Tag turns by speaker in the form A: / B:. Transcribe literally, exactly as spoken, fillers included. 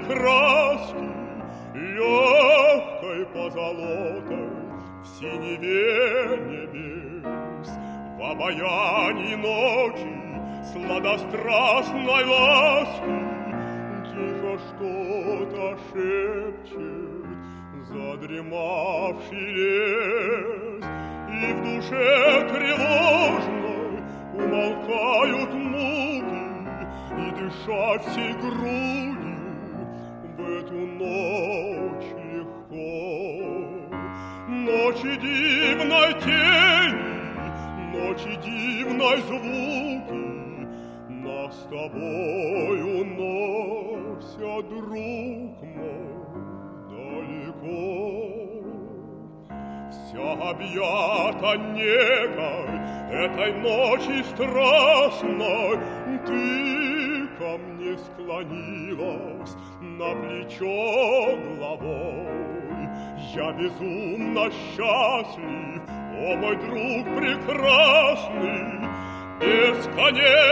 A: краски, легкой позолотой в синеве небес, в обаянии ночи сладострастной ласки. Тихо что-то шепчет задремавший лес, и в душе тревожной умолкают муки, и дышать всей грудью в эту ночь легко. Ночи дивной тени, ночи дивной звуки нас с тобою носят, друг мой, далеко. Вся объята негой этой ночи страстной, ты ко мне склонилась на плечо головой. Я безумно счастлив, о мой друг прекрасный, бесконечно